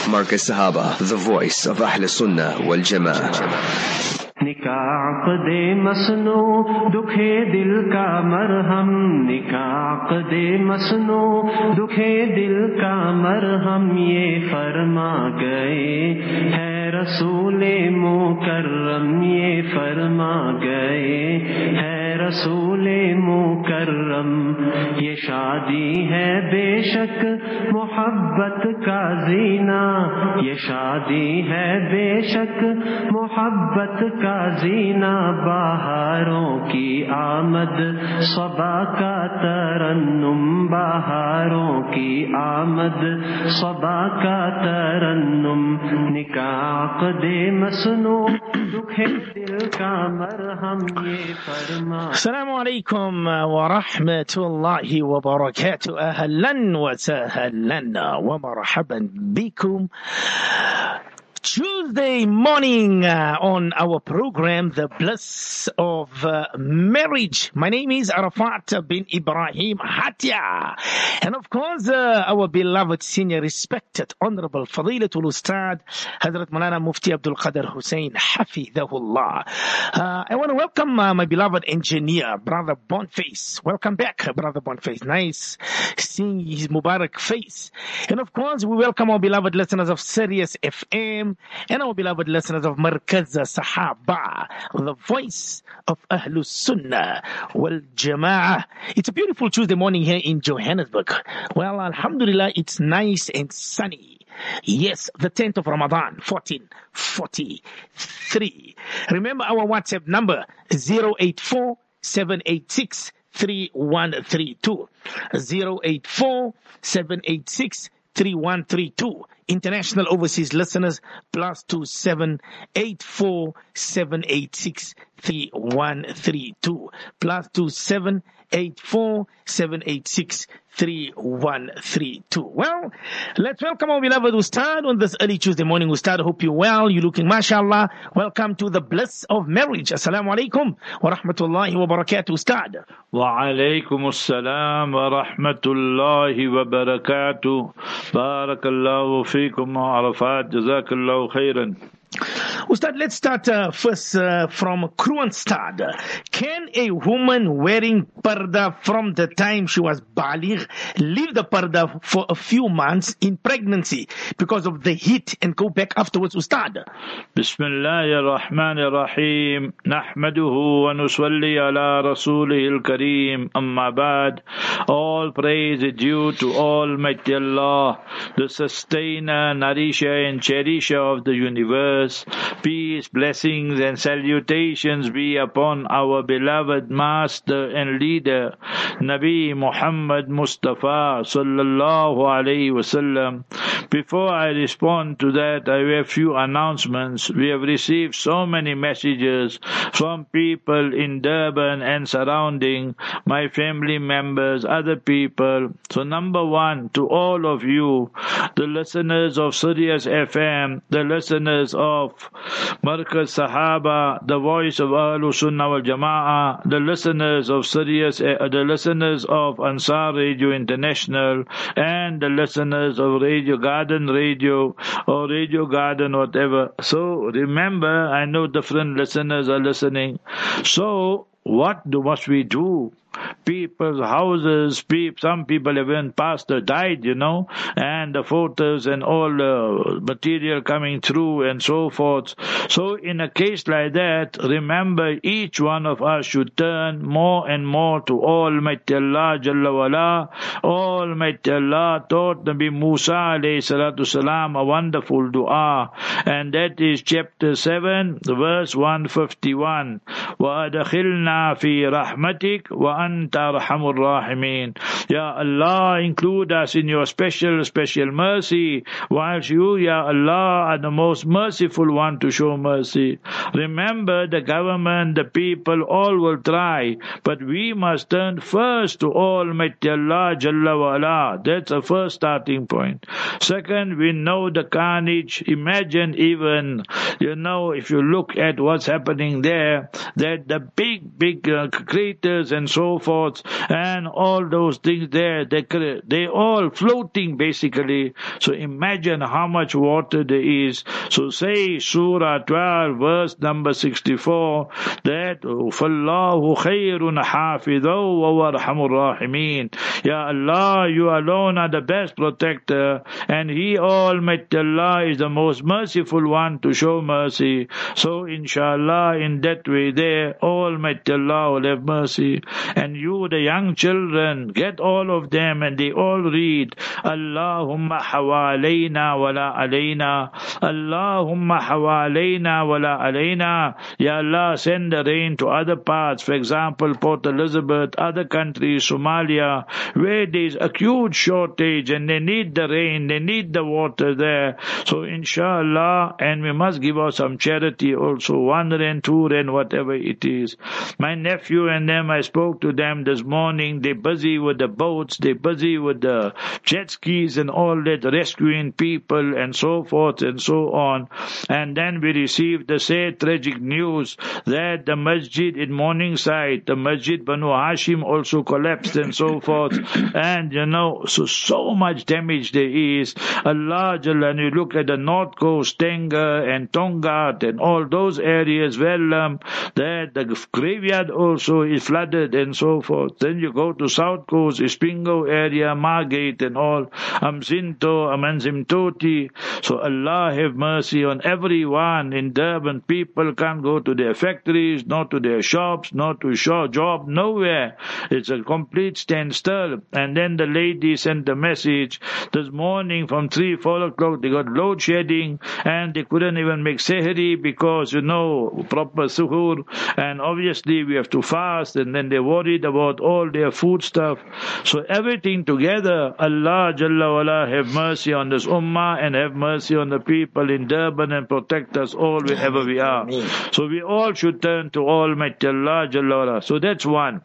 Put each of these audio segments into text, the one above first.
Marcus Sahaba, the voice of Ahl Sunnah wal Jama'ah. निकाह दे मसनो दुखे दिल का मरहम, निकाह दे मसनो दुखे दिल का मरहम, ये फरमा गए है रसूले मुकर्रम, ये फरमा गए है रसूले मुकर्रम। ये शादी है बेशक मोहब्बत का जीना, ये शादी है बेशक मोहब्बत का जीना, बहारों की आमद सबा का तरन्नुम, बहारों की आमद सबा का तरन्नुम। निकाह दे मसनो दुखे दिल का मरहम, ये फरमा। Assalamu alaikum wa rahmatullahi wa barakatuh. Ahlan wa sahlan wa marhaban bikum. Tuesday morning on our program, The Bliss of Marriage. My name is Arafat bin Ibrahim Hatia. And of course, our beloved senior, respected, honorable Fadilatul Ustad, Hazrat Maulana Mufti Abdul Qadir Hussein, Hafidhahullah. I want to welcome my beloved engineer, Brother Boniface. Welcome back, Brother Boniface. Nice seeing his Mubarak face. And of course, we welcome our beloved listeners of Sirius FM, and our beloved listeners of Markaz Sahaba, the voice of Ahlus Sunnah wal Jama'ah. It's a beautiful Tuesday morning here in Johannesburg. Well, Alhamdulillah, it's nice and sunny. Yes, the 10th of Ramadan, 1443. Remember our WhatsApp number, 084-786-3132. 084-786-3132. International overseas listeners, +27 84 786 3132. +27 84 786 3132. Well, let's welcome our beloved Ustad on this early Tuesday morning. Ustad, hope you're well. You're looking mashallah. Welcome to the bliss of marriage. Assalamu alaikum wa rahmatullahi wa barakatuh, Ustad. Wa alaikum assalam wa rahmatullahi wa barakatuh. Barakallahu fikum wa arafat. Jazakallahu khairan. Ustad, let's start first from Kroonstad. Can a woman wearing parda from the time she was baligh leave the parda for a few months in pregnancy because of the heat and go back afterwards, Ustad? Bismillahir Rahmanir Rahim. Nahmaduhu wa nusalli ala rasulihil kareem. Amma ba'd. All praise is due to Almighty Allah, the sustainer, nourisher and cherisher of the universe. Peace, blessings and salutations be upon our beloved master and leader, Nabi Muhammad Mustafa sallallahu alaihi wasallam. Before I respond to that, I have a few announcements. We have received so many messages from people in Durban and surrounding, my family members, other people. So number one, to all of you, the listeners of Sirius FM, the listeners of Markaz Sahaba, the voice of Ahlus Sunnah wal Jama'ah, the listeners of Sirius, the listeners of Ansar Radio International, and the listeners of Radio Garden Radio or Radio Garden, whatever. So remember, I know different listeners are listening. So what must we do? People's houses, some people have even passed or died, and the photos and all the material coming through and so forth. So in a case like that, remember each one of us should turn more and more to Almighty Allah Jalla wala. Almighty Allah taught Nabi Musa alayhi salatu salam a wonderful dua, and that is chapter 7, verse 151. وَأَدْخِلْنَا فِي رَحْمَتِكَ وَأَنْتَ أَرْحَمُ الرَّاحِمِينَ. Ya Allah, include us in your special mercy, whilst you, Ya Allah, are the most merciful one to show mercy. Remember, the government, the people, all will try, but we must turn first to Almighty Allah Jalla wa Ala. That's the first starting point. Second, we know the carnage. Imagine even, if you look at what's happening there, that the big craters and so forth, and all those things there, they all floating basically. So imagine how much water there is. So say Surah 12 verse number 64 that فَاللَّهُ خَيْرٌ حَافِظًا وَأَرْحَمُ الرَّاحِمِينَ. Ya Allah, you alone are the best protector, and He Almighty Allah is the most merciful one to show mercy. So inshallah, in that way there, Almighty Allah will have mercy. And you, the young children, get all of them and they all read Allahumma hawalayna wala alayna, Allahumma hawalayna wala alayna. Ya Allah, send the rain to other parts, for example Port Elizabeth, other countries, Somalia, where there is acute shortage and they need the rain, they need the water there. So inshallah, and we must give out some charity also, 1 rand, 2 rand, whatever it is. My nephew and them, I spoke to them this morning, they're busy with the boats, they're busy with the jet skis and all that, rescuing people and so forth and so on. And then we received the sad tragic news that the masjid in Morningside, the masjid Banu Hashim also collapsed and so forth. And so much damage there is. Allah Jalla, and you look at the north coast, Tenga and Tonga and all those areas, that the graveyard also is flooded and so forth. Then you go to south coast, Ispingo area, Margate and all, Amzinto, Amanzimtoti. So Allah have mercy on everyone in Durban. People can't go to their factories, not to their shops, not to job, nowhere. It's a complete standstill. And then the lady sent a message this morning from 3, 4 o'clock, they got load shedding and they couldn't even make sehri because, proper suhoor, and obviously we have to fast, and then they're worried about all their food stuff. So everything together, Allah Jalla wala have mercy on this ummah and have mercy on the people in Durban and protect us all wherever we are. So we all should turn to Almighty Allah Jalla wala. So that's one.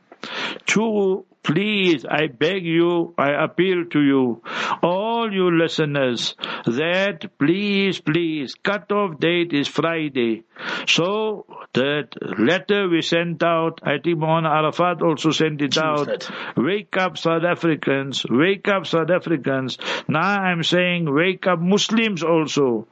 2, please, I beg you, I appeal to you, all you listeners, that please, cut-off date is Friday. So that letter we sent out, I think Maulana Arafat also sent it out. Wake up South Africans, wake up South Africans. Now I'm saying wake up Muslims also.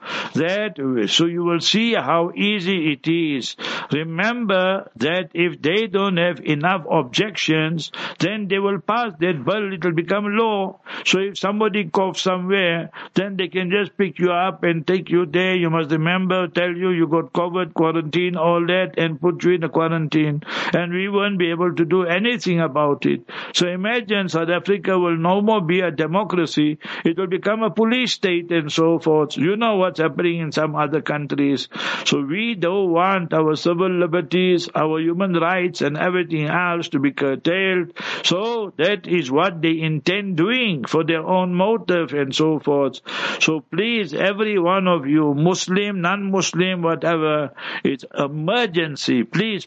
So you will see how easy it is. Remember that if they don't have enough objections, then they will pass that bill, it will become law. So if somebody coughs somewhere, then they can just pick you up and take you there. You must remember, tell you got COVID, quarantine, all that, and put you in a quarantine. And we won't be able to do anything about it. So imagine South Africa will no more be a democracy. It will become a police state and so forth. You know what's happening in some other countries. So we don't want our civil liberties, our human rights and everything else to be curtailed. So that is what they intend doing for their own motive and so forth. So please, every one of you, Muslim, non-Muslim, whatever, it's emergency. Please,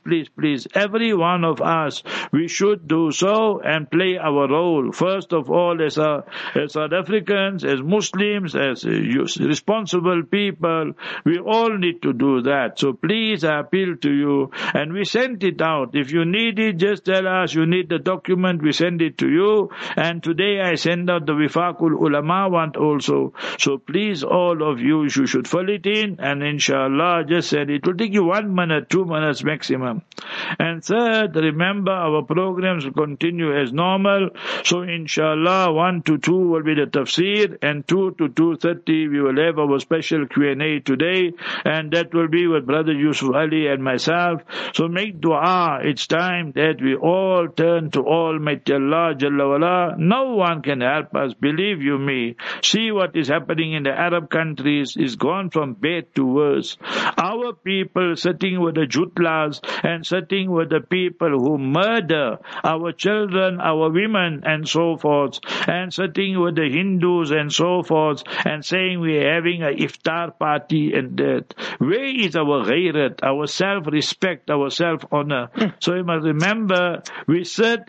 every one of us, we should do so and play our role. First of all, as South Africans, as Muslims, as responsible people, we all need to do that. So please, I appeal to you, and we sent it out. If you need it, just tell us you need the document, we send it to you. And today I send out the Wifaqul Ulama one also. So please, all of you should fill it in, and inshallah, just said it will take you 1 minute, 2 minutes maximum. And third, remember our programs will continue as normal. So inshallah, 1 to 2 will be the tafsir, and 2 to 2:30 we will have our special Q&A today, and that will be with Brother Yusuf Ali and myself. So make dua. It's time that we all turn to Almighty Allah Jalla wala. No one can help us, believe you me. See what is happening in the Arab countries is gone from bad to worse. Our people sitting with the jutlas and sitting with the people who murder our children, our women and so forth, and sitting with the Hindus and so forth, and saying we're having an iftar party and that. Where is our ghairat, our self-respect, our self-honor? So you must remember, we sit and we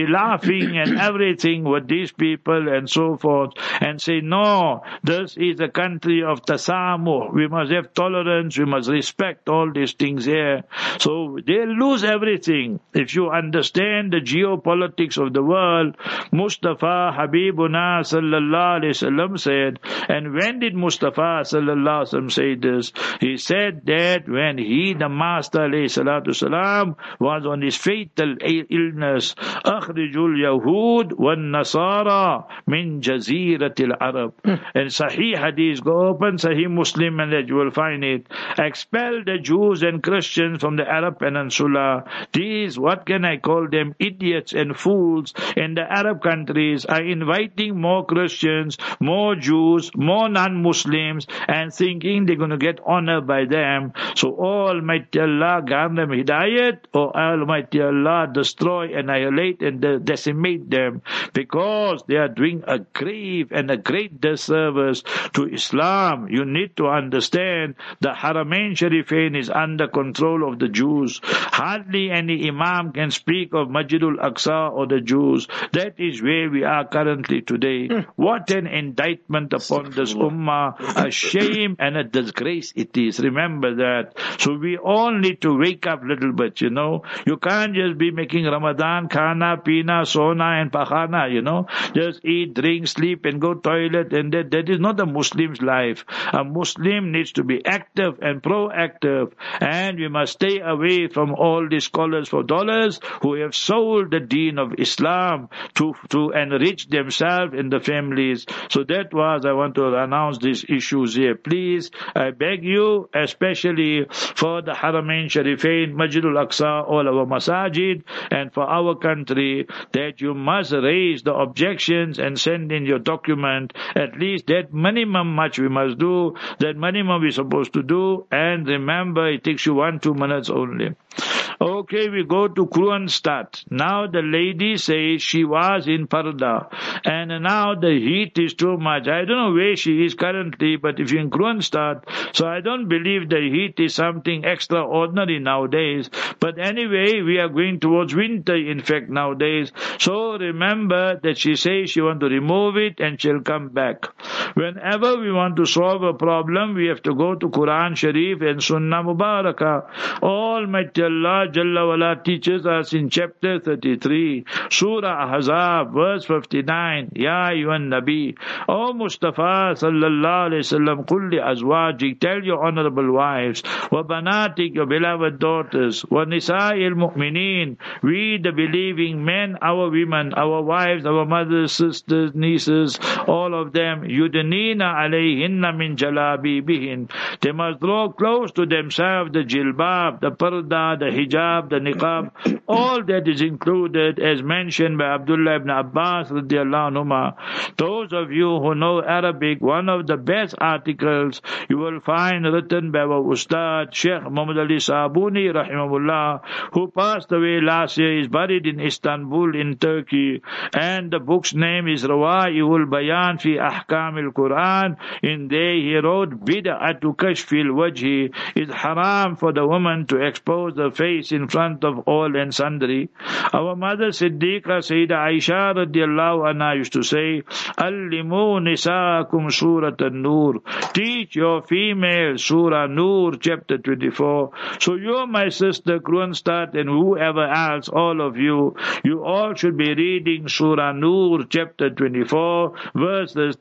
laughing and everything with these people and so forth, and say, no, this is a country of tasamuh. We must have tolerance. We must respect all these things here. So they lose everything. If you understand the geopolitics of the world, Mustafa Habibuna sallallahu alaihi wasallam said, and when did Mustafa sallallahu alaihi wasallam say this? He said that when he, the Master alayhi salatu salam, was on his fatal illness, akhrijul yahud wan nasara min jaziratil Arab. And Sahih Hadith, go open Sahih Muslim and that you will find it. Expel the Jews and Christians from the Arab Peninsula. These, what can I call them, idiots and fools in the Arab countries are inviting more Christians, more Jews, more non-Muslims, and thinking they're going to get honor by them. So Almighty Allah grant them hidayat, or Almighty Allah destroy, annihilate, and decimate them, because they are doing a grave and a great disservice to Islam. You need to understand the Haramain Sharifain is under control of the Jews. Hardly any Imam can speak of Masjidul Aqsa or the Jews. That is where we are currently today. What an indictment upon this ummah, a shame and a disgrace it is. Remember that. So we all need to wake up a little bit, you know. You can't just be making Ramadan, khana, pina, sona and pakhana, you know. Just eat, drink, sleep and go toilet, and that is not a Muslim's life. A Muslim needs to be active and proactive, and we must stay away from all these scholars for dollars who have sold the deen of Islam to enrich themselves and the families. So that was, I want to announce these issues here. Please, I beg you, especially for the Haramain Sharifain, Masjidul Aqsa, all our masajid, and for our country, that you must raise the objections and send in your document. At least that minimum much we must do, that minimum we're supposed to do, and remember it takes you 1-2 minutes only. Okay, we go to Kronstadt. Now the lady says she was in Parda, and now the heat is too much. I don't know where she is currently, but if you're in Kronstadt, so I don't believe the heat is something extraordinary nowadays. But anyway, we are going towards winter, in fact, nowadays. So remember that she says she wants to remove it and she'll come back. Whenever we want to solve a problem, we have to go to Quran Sharif and Sunnah Mubarakah. Almighty Allah Jalla wala teaches us in chapter 33, Surah Ahzab, verse 59, Ya ayyuhan Nabi, O Mustafa sallallahu alayhi wasallam, kulli azwajik, tell your honorable wives, wa banatik, your beloved daughters, wa nisa'il mu'mineen, we the believing men, our women, our wives, our mothers, sisters, nieces, all of them, yudnina alayhinna min jalabibihin, they must draw close to themselves the jilbab, the parda, the hijab, the niqab, all that is included as mentioned by Abdullah ibn Abbas radiallahu anhuma. Those of you who know Arabic, one of the best articles you will find written by our Ustad Sheikh Muhammad Ali Sabuni rahimahullah, who passed away last year, is buried in Istanbul in Turkey, and the book's name is Rawai'ul Bayan fi Ahkamil Quran. In there he wrote, Bid'atu kashfil wajhi, is haram for the woman to expose the face in front of all and sundry. Our mother Siddiqa Sayyida Aisha radiallahu anha used to say, Allimu nisaakum surat an-nur, teach your female Surah Nur chapter 24. So you, my sister Kronstadt, and whoever else, all of you all should be reading Surah Nur chapter 24 verses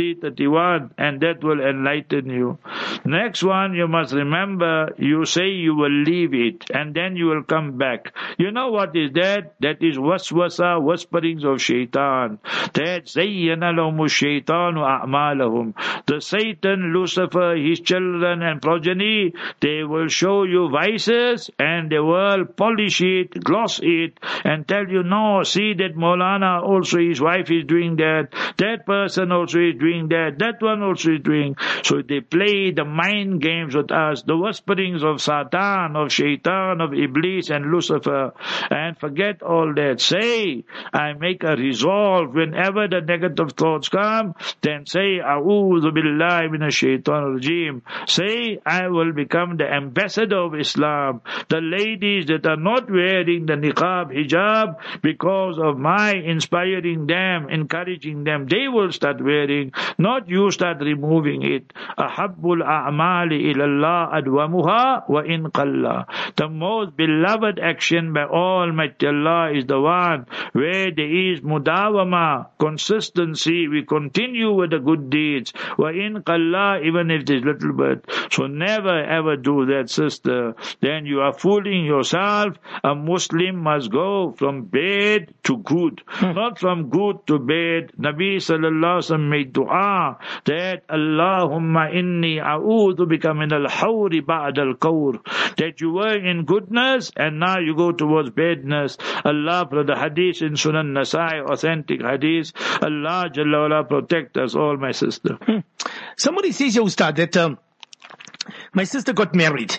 30-31, and that will enlighten you. Next one, you must remember, you say you will leave it and then you will come back. You know what is that? That is waswasa, whisperings of shaitan. That zayyana lahumu shaitanu a'malahum. The Satan, Lucifer, his children and progeny, they will show you vices and they will polish it, gloss it, and tell you, no, see that Maulana also, his wife is doing that, that person also is doing that, that one also is doing. So they play the mind games with us, the whisperings of Satan, of Shaitan, of Iblis and Lucifer, and forget all that. Say, I make a resolve whenever the negative thoughts come, then say, A'udhu billahi minash shaitanir rajim. Say, I will become the ambassador of Islam. The ladies that are not wearing the niqab, hijab, because of my inspiring them, encouraging them, they will start wearing, not you start removing it. Ahabbul a'mali ilallah adwamuha wa in qalla. The most beloved action by Almighty Allah is the one where there is mudawama, consistency, we continue with the good deeds. Wa in qalla, even if there's little bit. So never ever do that, sister. Then you are fooling yourself. A Muslim must go from bad to good, not from good to bad. Nabi sallallahu alaihi wasallam made dua that Allahumma inni a'udhu bika min al-hawri ba'd al-qawr, that you were in goodness and now you go towards badness. Allah, for the hadith in Sunan Nasai, authentic hadith, Allah Jalla wala protect us all, my sister. Somebody says, Ustad, that my sister got married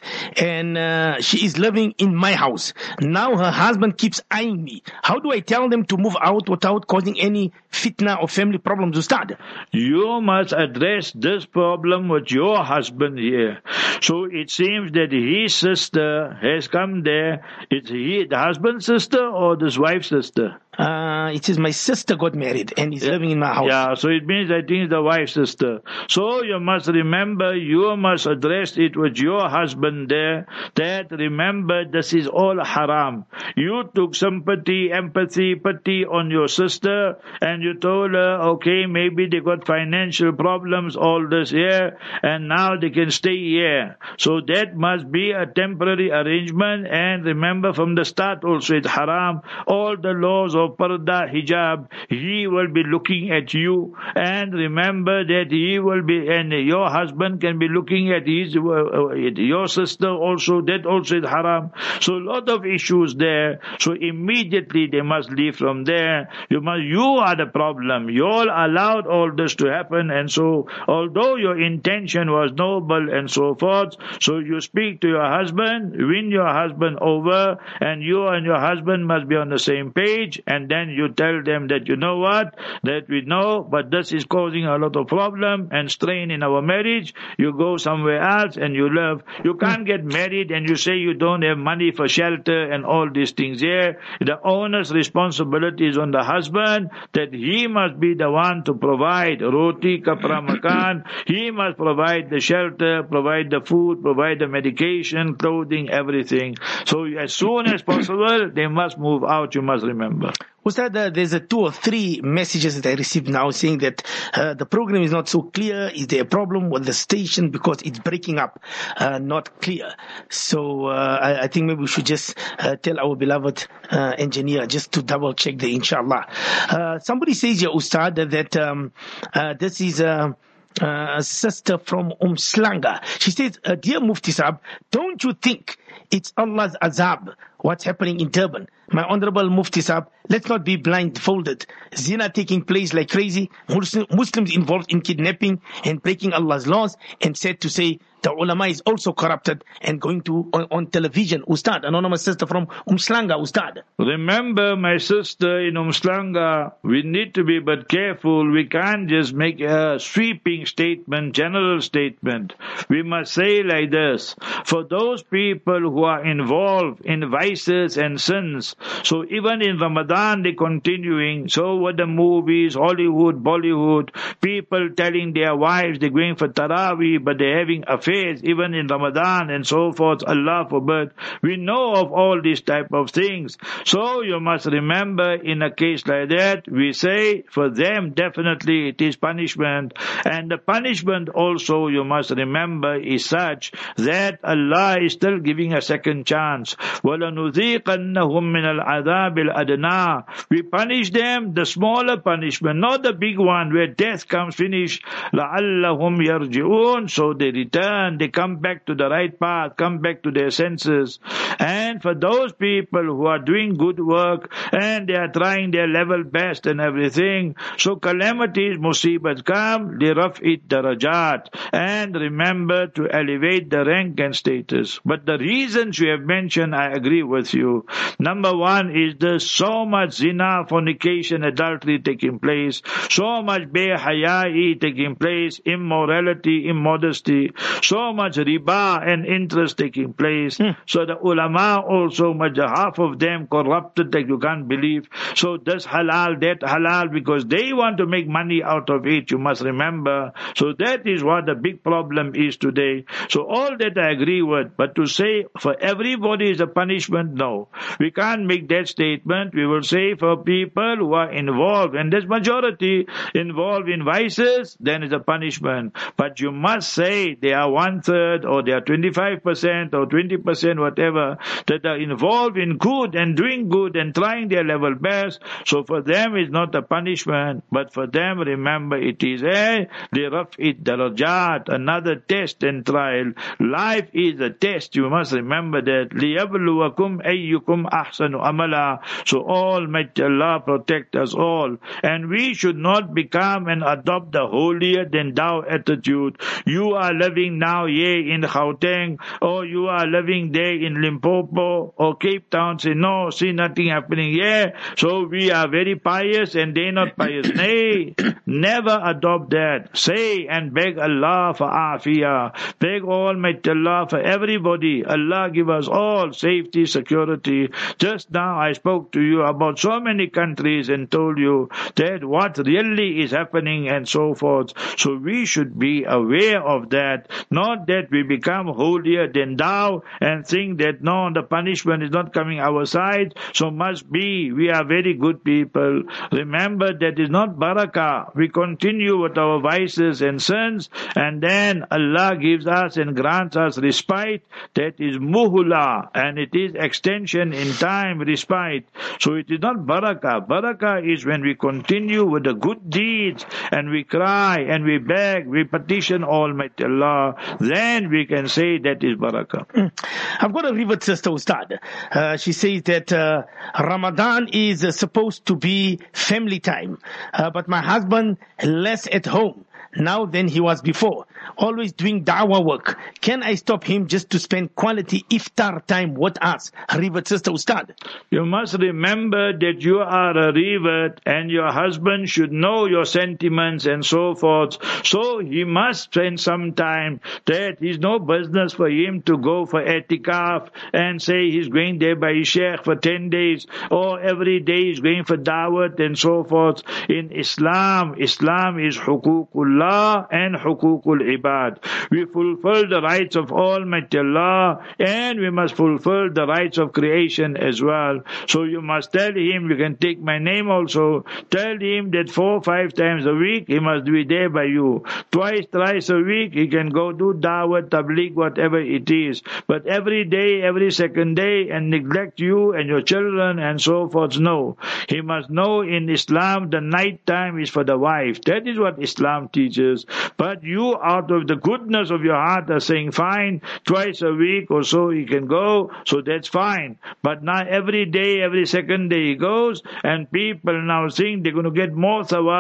and she is living in my house. Now her husband keeps eyeing me. How do I tell them to move out without causing any fitna or family problems, Ustad? You must address this problem with your husband here. So it seems that his sister has come there. Is he the husband's sister or this wife's sister? It says my sister got married and is living in my house. Yeah, so it means I think it's the wife's sister. So you must remember, you must address it with your husband there, that remember this is all haram. You took sympathy, empathy, pity on your sister and you told her, okay, maybe they got financial problems, all this here, and now they can stay here. So that must be a temporary arrangement, and remember from the start also it's haram. All the laws of parda, hijab, he will be looking at you, and remember that he will be, and your husband can be looking at his, your sister also, that also is haram. So a lot of issues there. So immediately they must leave from there. You are the problem. You all allowed all this to happen, and so although your intention was noble and so forth, so you speak to your husband, win your husband over, and you and your husband must be on the same page, and then you tell them that you know what, that we know, but this is causing a lot of problem and strain in our marriage. You go somewhere else and you live. You can't get married and you say you don't have money for shelter and all these things here. The owner's responsibility is on the husband, that he must be the one to provide roti, kapra, makan. He must provide the shelter, provide the food, provide the medication, clothing, everything. So as soon as possible, they must move out, you must remember. Ustad, there's 2 or 3 messages that I received now saying that the program is not so clear. Is there a problem with the station because it's breaking up, not clear? So I think maybe we should just tell our beloved engineer just to double check the inshallah. Somebody says here, Ustad, that this is a sister from Slanga. She says, dear Mufti Sahab, don't you think it's Allah's azab what's happening in Durban? My honorable Mufti Sahab, let's not be blindfolded. Zina taking place like crazy, Muslims involved in kidnapping and breaking Allah's laws, and said to say the ulama is also corrupted and going to on television. Ustad, anonymous sister from Slanga, Ustad. Remember, my sister in Slanga, we need to be but careful. We can't just make a sweeping statement, general statement. We must say like this: for those people who are involved in vices and sins, so even in Ramadan they're continuing, so with the movies, Hollywood, Bollywood, people telling their wives they're going for Taraweeh, but they're having affairs even in Ramadan and so forth, Allah forbid. We know of all these type of things. So you must remember, in a case like that, we say for them definitely it is punishment. And the punishment also, you must remember, is such that Allah is still giving a second chance. وَلَنُذِيقَنَّهُمْ مِنَ الْعَذَابِ الْأَدْنَى. We punish them, the smaller punishment, not the big one where death comes finish. لَعَلَّهُمْ يَرْجِعُونَ. So they return, they come back to the right path, come back to their senses. And for those people who are doing good work and they are trying their level best and everything, so calamities, musibats come, لِرَفْعِ الدَّرَجَاتِ, and remember to elevate the rank and status. But the reasons you have mentioned, I agree agree with you. Number one is there's so much zina, fornication, adultery taking place, so much behayai taking place, immorality, immodesty, so much riba and interest taking place. So the ulama also, much half of them corrupted that you can't believe. So this halal, that halal, because they want to make money out of it, you must remember. So that is what the big problem is today. So all that I agree with, but to say for everybody is a punishment, no. We can't make that statement. We will say for people who are involved, and there's majority involved in vices, then it's a punishment. But you must say they are 1/3 or they are 25% or 20%, whatever, that are involved in good and doing good and trying their level best. So for them it's not a punishment, but for them, remember, it is a liraf'id darajat, another test and trial. Life is a test. You must remember that. لِيَبْلُوَكُمْ أَيُّكُمْ أَحْسَنُ عَمَلًا. So Almighty Allah protect us all. And we should not become and adopt the holier than thou attitude. You are living now in Gauteng, or you are living there in Limpopo or Cape Town. Say, no, see nothing happening here. So we are very pious and they not pious. Nay, never adopt that. Say and beg Allah for afiyah. Beg Almighty Allah for everybody. Allah give us all safety, security. Just now I spoke to you about so many countries and told you that what really is happening and so forth. So we should be aware of that. Not that we become holier than thou and think that no, the punishment is not coming our side. So must be, we are very good people. Remember that is not barakah. We continue with our vices and sins, and then Allah gives us and grants us respite. That is muhula, and it is extension in time, respite. So it is not barakah. Barakah is when we continue with the good deeds and we cry and we beg, we petition Almighty Allah. Then we can say that is barakah. I've got a revert sister, Ustad. She says that Ramadan is supposed to be family time, but my husband less at home now than he was before, always doing da'wah work. Can I stop him just to spend quality iftar time with us? Revert sister, Ustad. You must remember that you are a revert and your husband should know your sentiments and so forth. So he must spend some time. That is no business for him to go for etikaf and say he's going there by his sheikh for 10 days or every day he's going for dawat and so forth. In Islam is huququllah and huququl ibad. We fulfill the rights of Almighty Allah and we must fulfill the rights of creation as well. So you must tell him, you can take my name also, tell him that 4 or 5 times a week he must be there by you. Twice, thrice a week he can go do dawat, tabligh, whatever it is. But every day, every second day and neglect you and your children and so forth, no. He must know in Islam the night time is for the wife. That is what Islam teaches. But you out of the goodness of your heart are saying fine, twice a week or so he can go, so that's fine. But now every day, every second day he goes, and people now think they're going to get more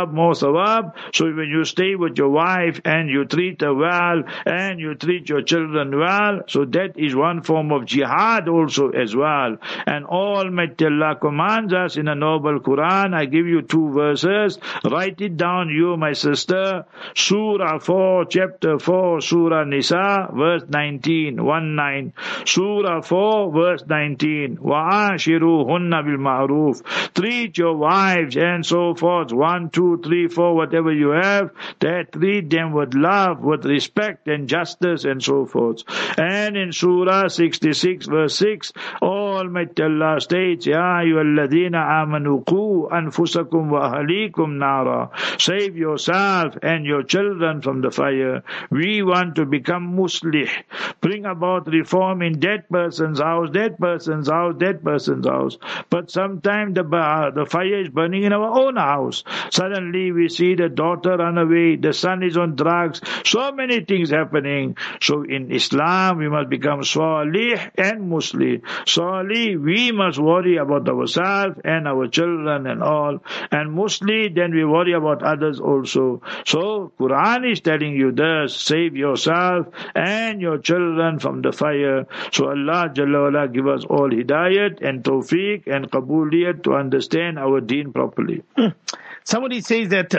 thawab. So when you stay with your wife and you treat her well and you treat your children well, so that is one form of jihad also as well. And Almighty Allah commands us in a noble Quran. I give you 2 verses. Write it down, you my sister. Surah 4, chapter 4, Surah Nisa, verse 19, 19. Surah 4, verse 19. وَعَاشِرُوهُنَّ بِالْمَعْرُوفِ. Treat your wives and so forth. 1, 2, 3, 4, whatever you have, that treat them with love, with respect and justice and so forth. And in Surah 66, verse 6, Almighty Allah states, Ya ayyuhalladhina amanu qu anfusakum wa ahlikum nara. Save yourself and your children from the fire. We want to become muslih. Bring about reform in that person's house, that person's house, that person's house. But sometimes the fire is burning in our own house. Suddenly we see the daughter run away, the son is on drugs, so many things happening. So in Islam we must become salih and muslih. Salih Firstly, we must worry about ourselves and our children and all. And mostly then we worry about others also. So Quran is telling you this, save yourself and your children from the fire. So Allah Jalla wala give us all hidayat and tawfiq and qabuliyat to understand our deen properly. Somebody says that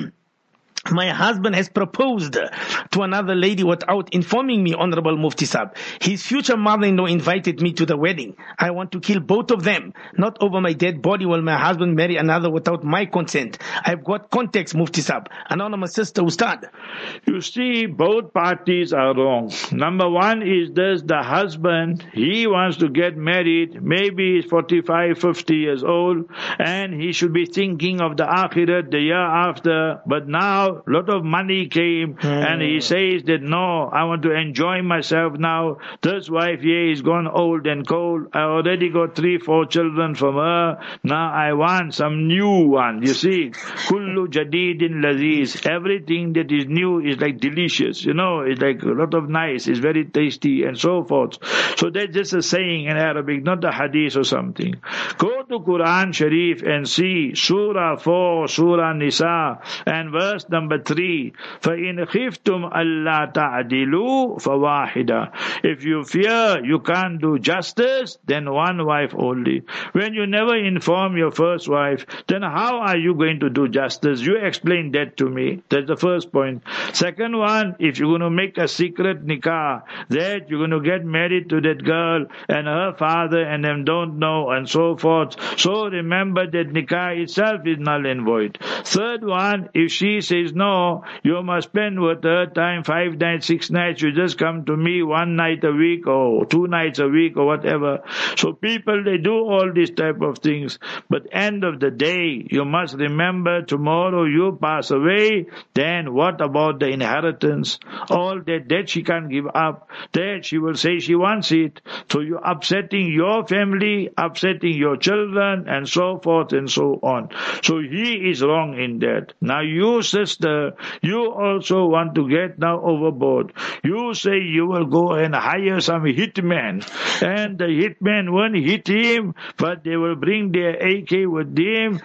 my husband has proposed to another lady without informing me, Honorable Mufti Sahib. His future mother-in-law invited me to the wedding. I want to kill both of them. Not over my dead body will my husband marry another without my consent. I've got context, Mufti Sahib. Anonymous sister, Ustad. You see, both parties are wrong. Number one is this, the husband, he wants to get married, maybe he's 45, 50 years old, and he should be thinking of the akhirat the year after, but now a lot of money came and he says that no, I want to enjoy myself now. This wife here is gone old and cold. I already got 3, 4 children from her. Now I want some new one. You see, kullu jadidin laziz. Everything that is new is like delicious. You know, it's like a lot of nice. It's very tasty and so forth. So that's just a saying in Arabic, not a hadith or something. Go to Quran Sharif and see Surah 4, Surah Nisa and verse number 3. فَإِنْ خِفْتُمْ أَلَّا تَعْدِلُوا فَوَاحِدًا. If you fear you can't do justice, then one wife only. When you never inform your first wife, then how are you going to do justice? You explain that to me. That's the first point. Second one, if you're going to make a secret nikah, that you're going to get married to that girl and her father and them don't know and so forth. So remember that nikah itself is null and void. Third one, if she says no, you must spend with her time 5 nights, 6 nights. You just come to me 1 night a week or 2 nights a week or whatever. So people, they do all these type of things. But end of the day, you must remember tomorrow you pass away. Then what about the inheritance? All that she can't give up. That she will say she wants it. So you're upsetting your family, upsetting your children and so forth and so on. So he is wrong in that. Now you sister, you also want to get now overboard. You say you will go and hire some hitman, and the hitman won't hit him, but they will bring their AK with them,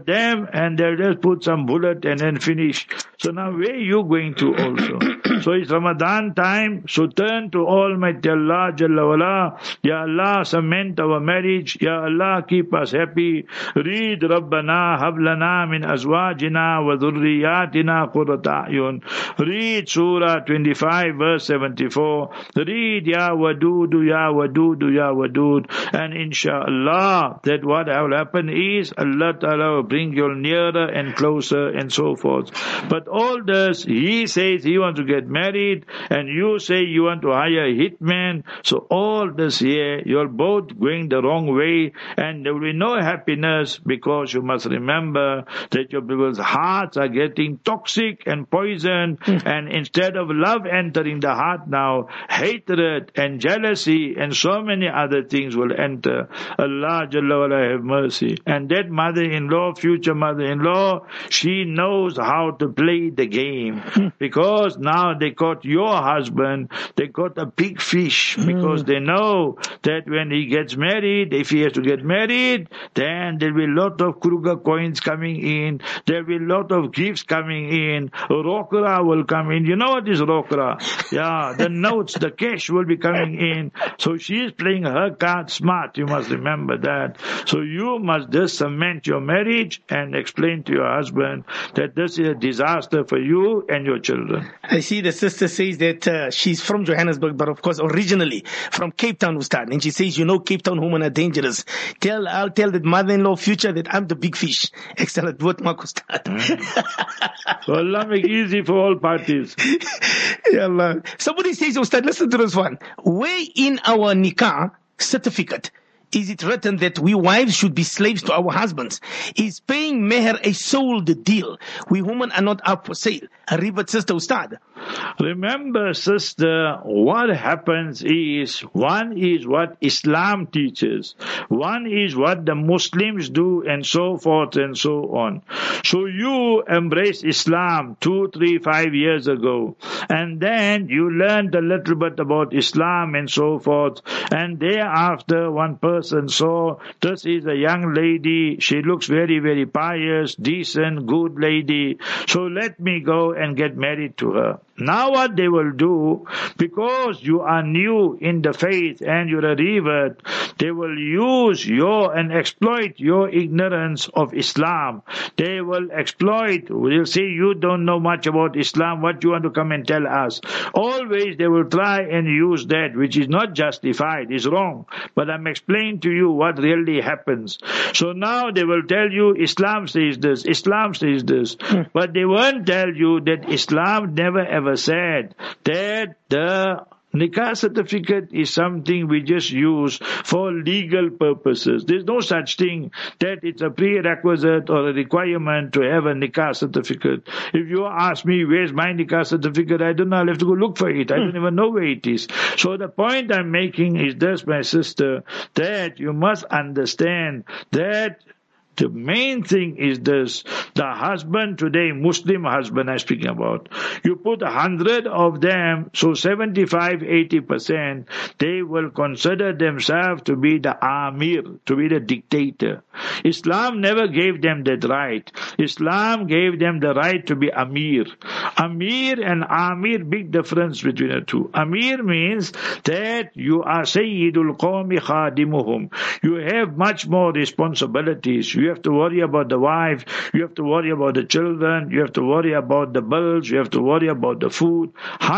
and they'll just put some bullet and then finish. So now where are you going to also? So it's Ramadan time, so turn to Almighty Allah Jalla wala. Ya Allah, cement our marriage. Ya Allah, keep us happy. Read Rabbana hablana min azwajina wa dhurriyatina qurrata a'yun. Read Surah 25 verse 74. Read Ya Wadudu, Ya Wadudu, Ya Wadud. And inshallah, that what will happen is Allah Ta'ala will bring you nearer and closer and so forth. But all this, he says he wants to get married and you say you want to hire a hitman. So all this here, you're both going the wrong way and there will be no happiness, because you must remember that your people's hearts are getting toxic and poisoned, and instead of love entering the heart now, hatred and jealousy and so many other things will enter. Allah Jalla wala have mercy. And that mother-in-law, future mother-in-law, she knows how to play the game, because now they caught your husband, they caught a big fish, because they know that when he gets married, if he has to get married, then there will be a lot of Kruger coins coming in, there will be a lot of gifts coming in, Rokra will come in. You know what is Rokra? Yeah, the notes, the cash will be coming in. So she is playing her card smart, you must remember that. So you must just cement your marriage and explain to your husband that this is a disaster for you and your children. I see the sister says that she's from Johannesburg, but of course originally from Cape Town, Ustad. And she says, you know, Cape Town women are dangerous. I'll tell that mother-in-law future that I'm the big fish. Excellent word, Mark Ustad. So Allah make easy for all parties. Ya Allah. Somebody says, Ustad, listen to this one. Where in our nikah certificate is it written that we wives should be slaves to our husbands? Is paying meher a sold deal? We women are not up for sale. Ribat sister Ustad. Remember, sister, what happens is, one is what Islam teaches, one is what the Muslims do, and so forth and so on. So you embraced Islam 2, 3, 5 years ago, and then you learned a little bit about Islam and so forth, and thereafter one person person saw this is a young lady, she looks very, very pious, decent, good lady, so let me go and get married to her. Now what they will do, because you are new in the faith and you're a revert, they will use and exploit your ignorance of Islam. They will exploit, they'll say you don't know much about Islam, what you want to come and tell us. Always they will try and use that, which is not justified, is wrong. But I'm explaining to you what really happens. So now they will tell you Islam says this, Islam says this. But they won't tell you that Islam never ever said that the nikah certificate is something we just use for legal purposes. There's no such thing that it's a prerequisite or a requirement to have a nikah certificate. If you ask me, where's my nikah certificate? I don't know. I'll have to go look for it. I don't even know where it is. So the point I'm making is this, my sister, that you must understand that the main thing is this: the husband today, Muslim husband I'm speaking about, you put 100 of them, so 75-80%, they will consider themselves to be the Amir, to be the dictator. Islam never gave them that right. Islam gave them the right to be Amir. Amir and Amir, big difference between the two. Amir means that you are Sayyidul Qawmi Khadimuhum. You have much more responsibilities. You have to worry about the wife, you have to worry about the children, you have to worry about the bills, you have to worry about the food.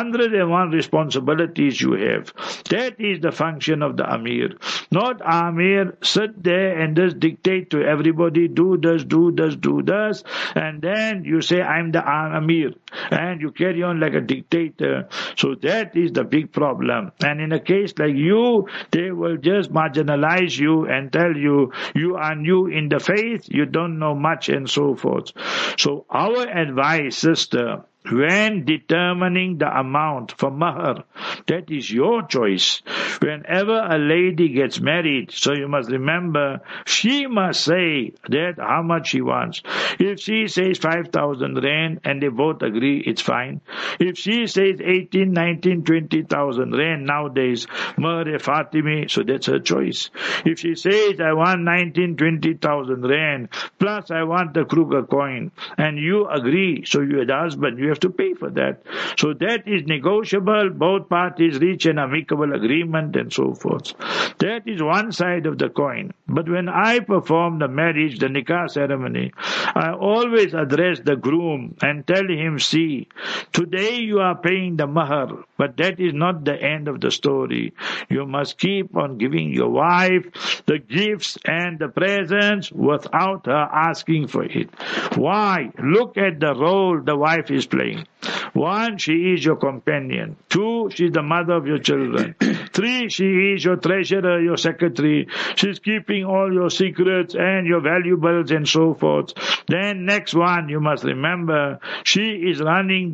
101 responsibilities you have. That is the function of the Amir. Not Amir sit there and just dictate to everybody, do this, do this, do this, and then you say, I'm the Amir, and you carry on like a dictator. So that is the big problem. And in a case like you, they will just marginalize you and tell you, you are new in the faith, you don't know much, and so forth. So our advice, sister, when determining the amount for mahar, that is your choice. Whenever a lady gets married, so you must remember, she must say that how much she wants. If she says 5,000 rand and they both agree, it's fine. If she says 18, 19, 20,000 rand nowadays, mahar Fatimi, so that's her choice. If she says, I want 19, 20,000 rand, plus I want the Kruger coin, and you agree, so you're the husband, you have to pay for that. So that is negotiable. Both parties reach an amicable agreement and so forth. That is one side of the coin. But when I perform the marriage, the nikah ceremony, I always address the groom and tell him, see, today you are paying the mahar, but that is not the end of the story. You must keep on giving your wife the gifts and the presents without her asking for it. Why? Look at the role the wife is playing. 1, she is your companion. 2, she is the mother of your children. 3, she is your treasurer, your secretary. She's keeping all your secrets and your valuables and so forth. Then next one, you must remember, she is running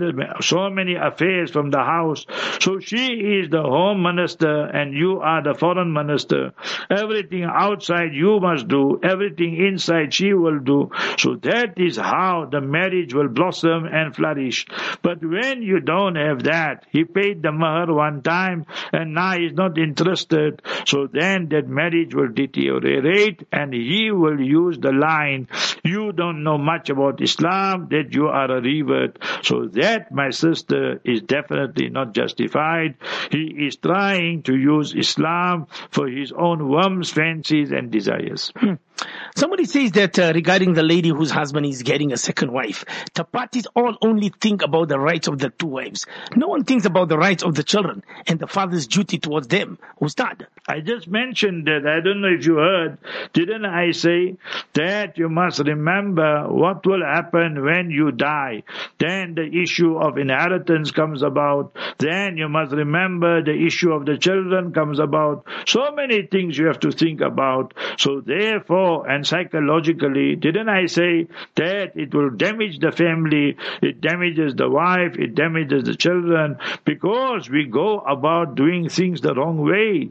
so many affairs from the house. So she is the home minister and you are the foreign minister. Everything outside you must do. Everything inside she will do. So that is how the marriage will blossom and flourish. But when you don't have that, he paid the mahar one time and now he's not interested, so then that marriage will deteriorate and he will use the line, you don't know much about Islam, that you are a revert. So that, my sister, is definitely not justified. He is trying to use Islam for his own whims, fancies and desires. Somebody says that regarding the lady whose husband is getting a second wife, the parties all only think about the rights of the two wives. No one thinks about the rights of the children and the father's duty towards them. Ustad. I just mentioned that. I don't know if you heard. Didn't I say that you must remember what will happen when you die? Then the issue of inheritance comes about. Then you must remember the issue of the children comes about. So many things you have to think about. So therefore, and psychologically, didn't I say that it will damage the family, it damages the wife, it damages the children, because we go about doing things the wrong way. So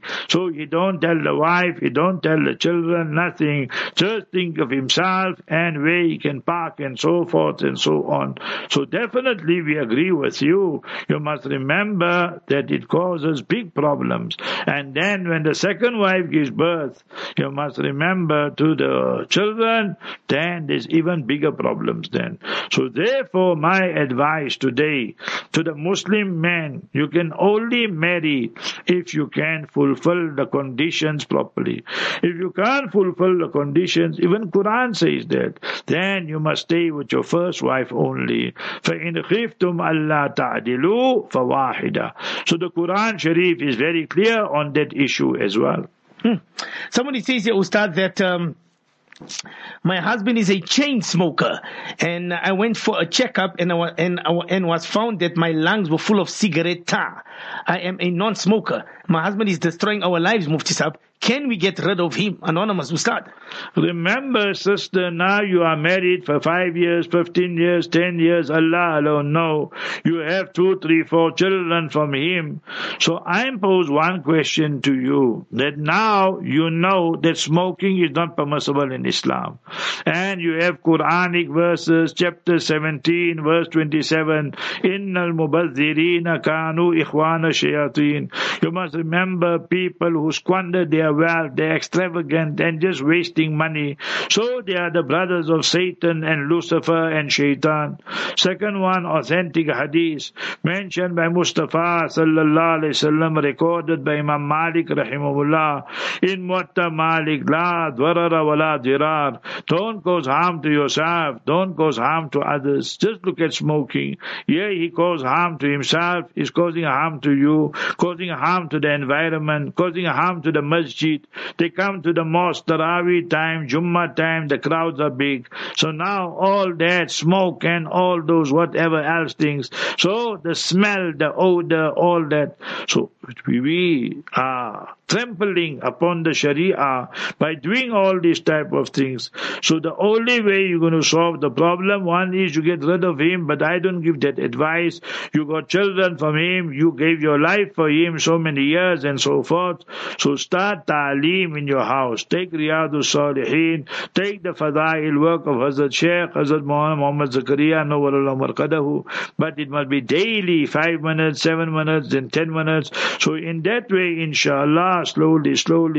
So he don't tell the wife, he don't tell the children, nothing. Just think of himself and where he can park and so forth and so on. So definitely we agree with you. You must remember that it causes big problems. And then when the second wife gives birth, you must remember to the children, then there's even bigger problems then. So therefore my advice today to the Muslim men, you can only marry if you can fulfill the conditions properly. If you can't fulfill the conditions, even Quran says that, then you must stay with your first wife only. فَإِنْ خِفْتُمْ أَلَّا تَعْدِلُوا فَوَاحِدًا. So the Quran Sharif is very clear on that issue as well. Somebody says here, Ustad, that my husband is a chain smoker, and I went for a checkup and was found that my lungs were full of cigarette tar. I am a non-smoker. My husband is destroying our lives, Mufti Sahib. Can we get rid of him? Anonymous, Ustad. Remember, sister, now you are married for 5 years, 15 years, 10 years, Allah alone know. You have 2, 3, 4 children from him. So I pose one question to you, that now you know that smoking is not permissible in Islam. And you have Quranic verses, chapter 17, verse 27, Innal mubazzirina kanu ikhwana shayateen. You must remember people who squander their wealth, they're extravagant and just wasting money. So they are the brothers of Satan and Lucifer and Shaitan. Second one, authentic hadith mentioned by Mustafa sallallahu alaihi wasallam, recorded by Imam Malik rahimahullah in Muwatta Malik, la dwarara wa la dirar. Don't cause harm to yourself, don't cause harm to others. Just look at smoking. Yeah, he caused harm to himself, he's causing harm to you, causing harm to the environment, causing harm to the masjid. They come to the mosque, Tarawih time, Jummah time, the crowds are big. So now all that smoke and all those whatever else things. So the smell, the odor, all that. So we are trampling upon the Sharia by doing all these type of things. So the only way you're going to solve the problem, one is you get rid of him, but I don't give that advice. You got children from him, you gave your life for him so many years and so forth. So start ta'aleem in your house. Take Riyadus Salihin, take the Fadail work of Hazrat Shaykh, Hazrat Muhammad Zakaria, Nawwallahu Marqadahu, but it must be daily, 5 minutes, 7 minutes, then 10 minutes. So in that way, inshallah, slowly,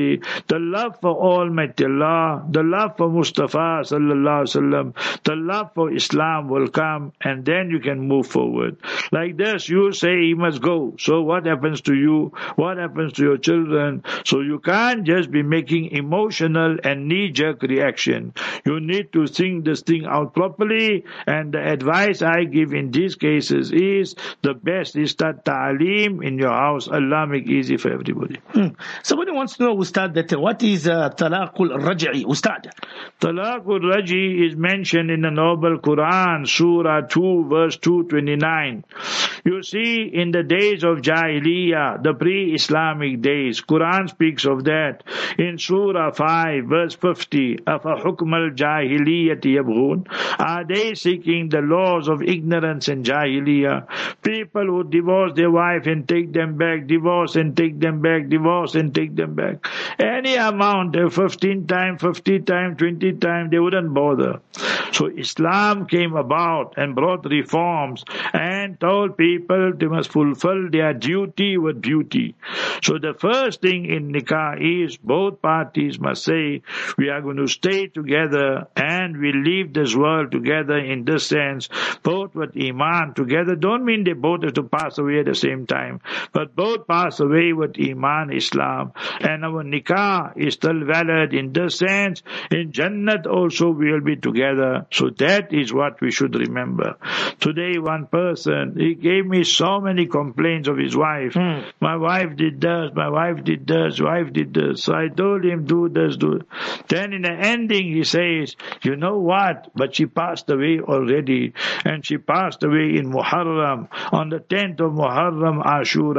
the love for Almighty Allah, the love for Mustafa sallallahu alaihi wasallam, the love for Islam will come, and then you can move forward. Like this, you say he must go. So what happens to you? What happens to your children? So you can't just be making emotional and knee-jerk reaction. You need to think this thing out properly, and the advice I give in these cases is the best is start ta'aleem in your house. Allah make easy for everybody. Somebody wants to know, Ustad, that what is talaqul raj'i, Ustad? Talaqul raj'i is mentioned in the Noble Quran, Surah 2, verse 229. You see, in the days of Jahiliyyah, the pre-Islamic days, Quran speaks of that. In Surah 5, verse 50, Afa hukm al-jahiliyyati yabghun. Are they seeking the laws of ignorance and Jahiliyyah? People who divorce their wife and take them back, divorce and take them back, divorce and take them back. Any amount, 15 times, 50 times, 20 times, they wouldn't bother. So Islam came about and brought reforms and told people they must fulfill their duty with beauty. So the first thing in nikah is both parties must say, we are going to stay together and we leave this world together in this sense, both with iman together. Don't mean they both have to pass away at the same time, but both pass away with iman, Islam. And our nikah is still valid in this sense. In Jannat also we will be together. So that is what we should remember. Today one person, he gave me so many complaints of his wife. My wife did this, my wife did this, wife did this. So I told him, do this, do it. Then in the ending he says, you know what? But she passed away already. And she passed away in Muharram, on the 10th of Muharram, Ashura day.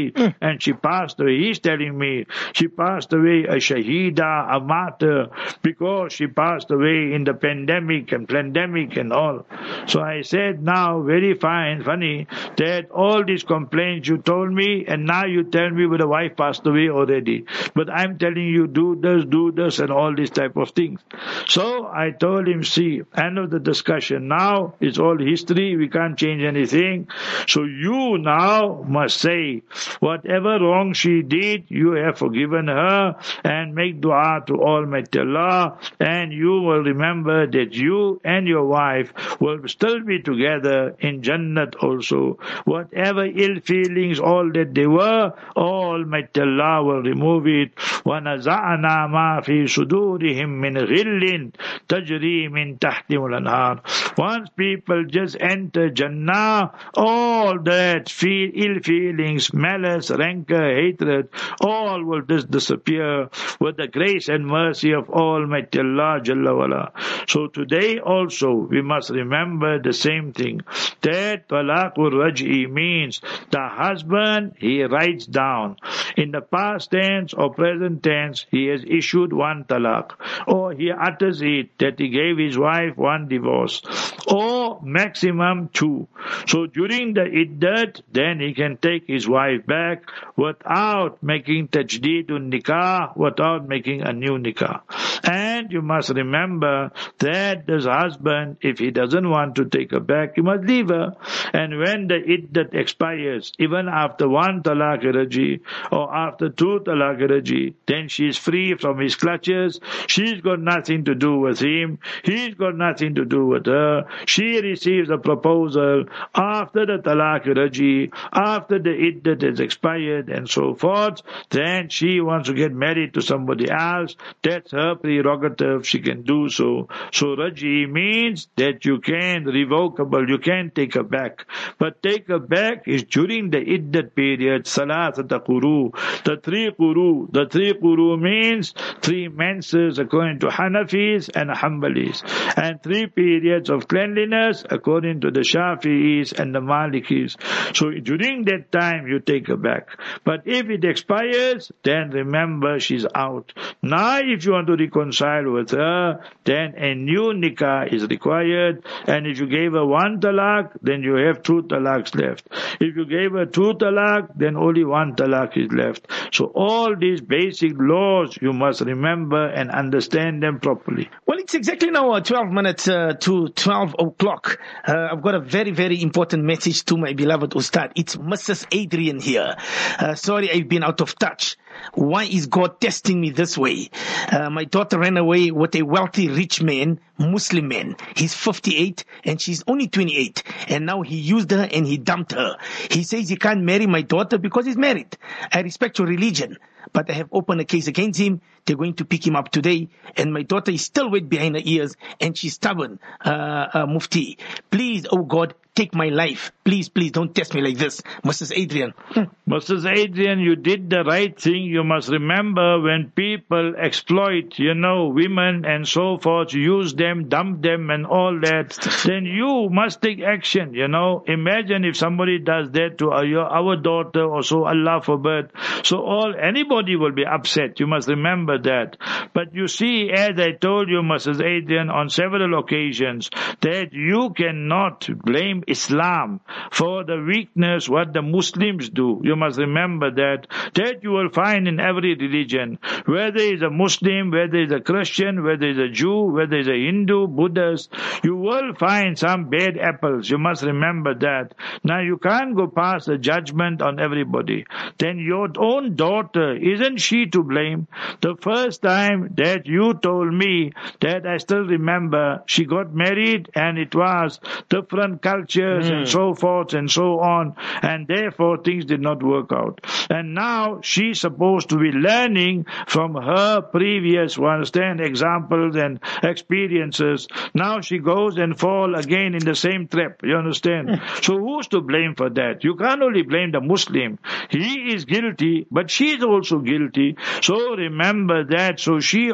away, and she passed away. He's telling me she passed away a shaheeda, a martyr, because she passed away in the pandemic and all. So I said, now, very fine, funny, that all these complaints you told me, and now you tell me the wife passed away already. But I'm telling you, do this, and all these type of things. So I told him, see, end of the discussion. Now it's all history. We can't change anything. So you now must say, whatever wrong she did, you have forgiven her, and make dua to Almighty Allah, and you will remember that you and your wife will still be together in Jannat also. Whatever ill feelings, all that they were, Almighty Allah will remove it. وَنَزَعْنَا مَا فِي صُدُورِهِمْ مِنْ غِلٍّ تَجْرِي مِنْ تَحْتِهِمُ الْأَنْهَارُ. Once people just enter Jannah, all that ill feelings, malice, rancor, hatred, all will just disappear with the grace and mercy of Almighty Allah Jalla wala. So today also we must remember the same thing, that talaqur raj'i means the husband, he writes down in the past tense or present tense, he has issued one talaq, or he utters it that he gave his wife one divorce, or maximum two. So during the iddat, then he can take his wife back without making tajdeedun nikah, without making a new nikah. And you must remember that this husband, if he doesn't want to take her back, he must leave her. And when the iddat expires, even after one talaq raji or after two talaq raji, then she is free from his clutches. She's got nothing to do with him. He's got nothing to do with her. She receives a proposal after the talaq raji, after the iddat has expired and so forth. Then she wants to get married to somebody else. That's her prerogative. She can do so. So raji means that you can revocable. You can take her back. But take her back is during the iddat period. Salasata quru. The three quru means 3 menses according to Hanafis and Hanbalis, and 3 periods of cleanliness according to the Shafi'is and the Malikis. So during that time you take her back. But if it expires, then remember she's out. Now if you want to reconcile with her, then a new nikah is required. And if you gave her 1 talaq, then you have 2 talaqs left. If you gave her 2 talaq, then only 1 talaq is left. So all these basic laws you must remember and understand them properly. Well, it's exactly now 12 minutes to 12 o'clock. I've got a very, very important message to my beloved Ustad. It's Mrs. Adrian here. Sorry, I've been out of touch. Why is God testing me this way? My daughter ran away with a wealthy, rich man, Muslim man. He's 58 and she's only 28. And now he used her and he dumped her. He says he can't marry my daughter because he's married. I respect your religion, but I have opened a case against him. They're going to pick him up today. And my daughter is still wet behind her ears and she's stubborn, Mufti. Please, oh God, take my life. Please, don't test me like this. Mrs. Adrian. Mrs. Adrian, you did the right thing. You must remember when people exploit, women and so forth, use them, dump them and all that, then you must take action, Imagine if somebody does that to our daughter or so, Allah forbid. So anybody will be upset. You must remember that. But you see, as I told you, Mrs. Adrian, on several occasions, that you cannot blame Islam for the weakness what the Muslims do. You must remember that you will find in every religion, whether it's a Muslim, whether it's a Christian, whether it's a Jew, whether it's a Hindu, Buddhist, you will find some bad apples. You must remember that. Now you can't go past a judgment on everybody. Then your own daughter, isn't she to blame? The first time that you told me, that I still remember, she got married and it was different cultures and so forth and so on, and therefore things did not work out. And now she's supposed to be learning from her previous, examples and experiences. Now she goes and fall again in the same trap. You understand? So who's to blame for that? You can't only blame the Muslim. He is guilty, but she is also also guilty. So remember that. So she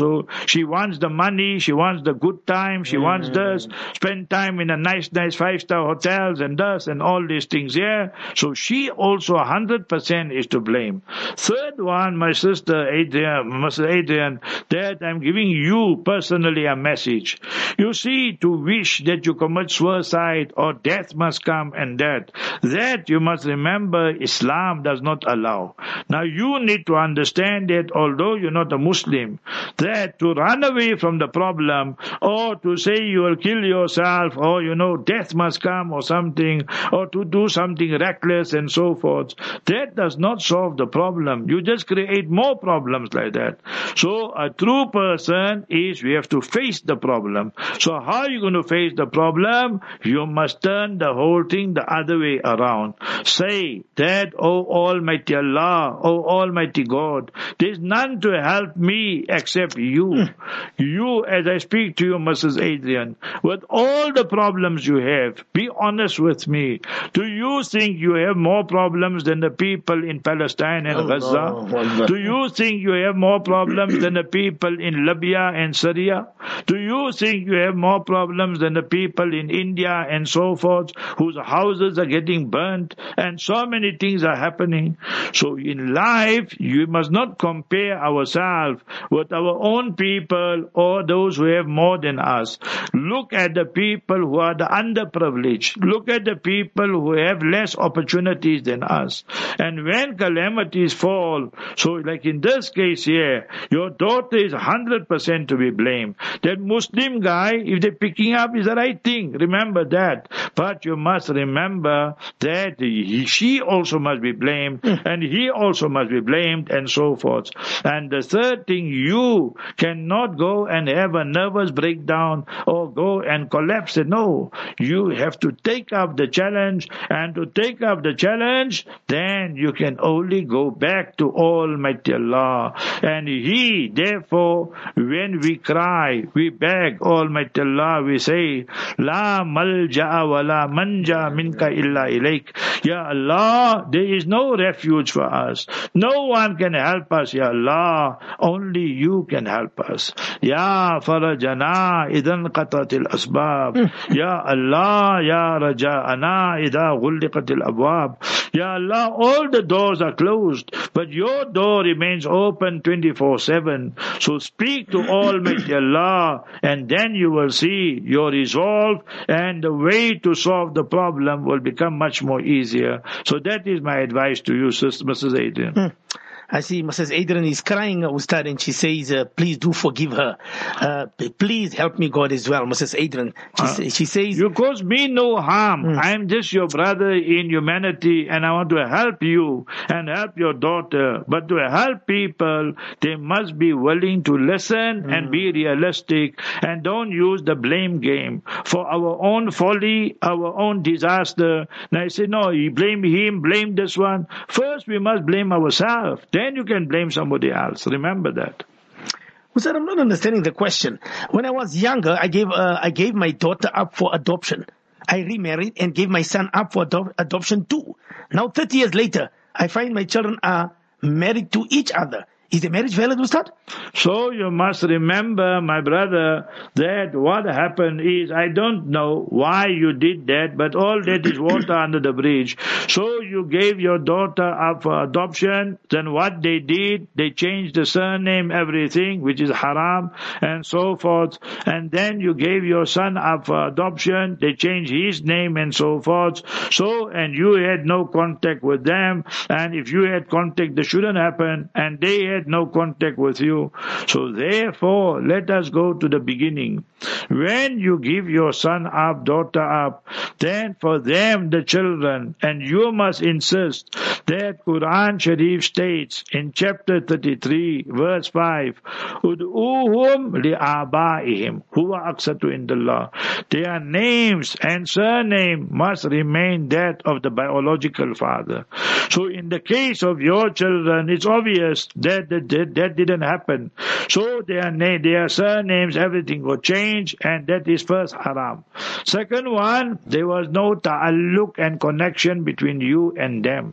wants the money, she wants the good time, she wants this, spend time in a nice 5-star hotels and this and all these things. Yeah. So she also 100% is to blame. Third one, my sister Mrs. Adrian, that I'm giving you personally a message. You see, to wish that you commit suicide or death must come and that you must remember Islam does not allow. Now you need to understand that although you're not a Muslim, that to run away from the problem or to say you will kill yourself or death must come or something, or to do something reckless and so forth, that does not solve the problem. You just create more problems like that. So a true person is, we have to face the problem. So how are you going to face the problem? You must turn the whole thing the other way around. Say that, oh Almighty Allah, oh Almighty God, there's none to help me except you. You, as I speak to you, Mrs. Adrian, with all the problems you have, be honest with me. Do you think you have more problems than the people in Palestine and Gaza? Do you think you have more problems than the people in Libya and Syria? Do you think you have more problems than the people in India and so forth, whose houses are getting burnt and so many things are happening? So in life, you must not compare ourselves with our own people or those who have more than us. Look at the people who are the underprivileged. Look at the people who have less opportunities than us. And when calamities fall, so like in this case here, your daughter is 100% to be blamed. That Muslim guy, if they're picking up, is the right thing. Remember that. But you must remember that she also must be blamed and he also must be blamed and so forth. And the third thing, you cannot go and have a nervous breakdown or go and collapse. No, you have to take up the challenge, and to take up the challenge, then you can only go back to Almighty Allah. And He, therefore, when we cry, we beg Almighty Allah, we say, La malja'a wa la manja minka illa ilayk. Ya Allah, there is no refuge for us. No one can help us, Ya Allah. Only you can help us. Ya farajana idan qatatil asbab. Ya Allah, Ya raja'ana idha ghulliqatil abwab. Ya Allah, all the doors are closed, but your door remains open 24/7. So speak to Almighty Allah, and then you will see your resolve, and the way to solve the problem will become much more easier. So that is my advice to you, Sister Mrs. Adrian. I see Mrs. Adrian is crying, Ustad, and she says, please do forgive her. Please help me, God, as well, Mrs. Adrian. She says, you cause me no harm. I am just your brother in humanity, and I want to help you and help your daughter. But to help people, they must be willing to listen and be realistic, and don't use the blame game for our own folly, our own disaster. Now I say, no, you blame him, blame this one. First, we must blame ourselves. Then you can blame somebody else. Remember that. Ustad, I'm not understanding the question. When I was younger, I gave my daughter up for adoption. I remarried and gave my son up for adoption too. Now 30 years later, I find my children are married to each other. Is the marriage valid, Ustad? So you must remember, my brother, that what happened is, I don't know why you did that, but all that is water under the bridge. So you gave your daughter up for adoption, then what they did, they changed the surname, everything, which is haram, and so forth. And then you gave your son up for adoption, they changed his name and so forth. So, and you had no contact with them, and if you had contact, that shouldn't happen, and they had no contact with you. So therefore, let us go to the beginning. When you give your son up, daughter up, then for them, the children, and you must insist that Quran Sharif states in chapter 33, verse 5, Ud'uhum li'abaihim, huwa aqsatu indallah. Their names and surname must remain that of the biological father. So in the case of your children, it's obvious that that didn't happen. So their surnames, everything got changed, and that is first haram. Second one, there was no ta'alluq and connection between you and them.